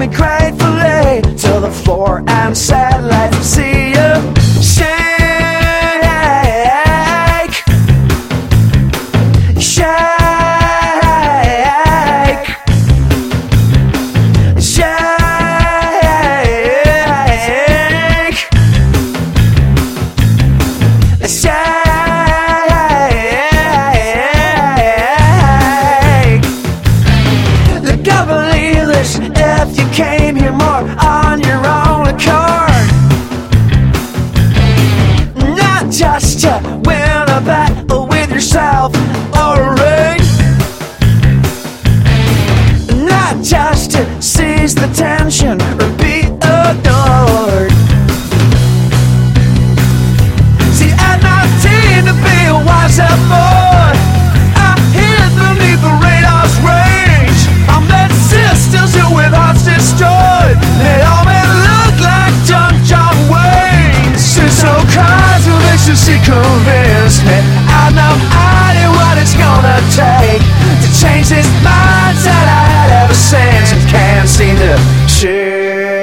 me gratefully to the floor and said, let's see you shake. Shake. Look, I believe this, if you came here more on your own accord, not just to win a battle with yourself or a ring, not just to seize the tension or be adored. See, at 19 to be a wise-up boy, I hid beneath the radar's range. I met sisters who with hearts destroyed. They all made look like John Wayne. Since no cries of ecstasy convinced me, I know I knew what it's gonna take to change this mindset I had ever since and can't seem to shake.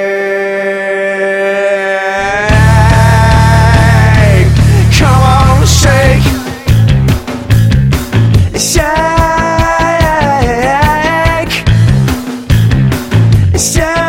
Come on, shake. Shake. Shake.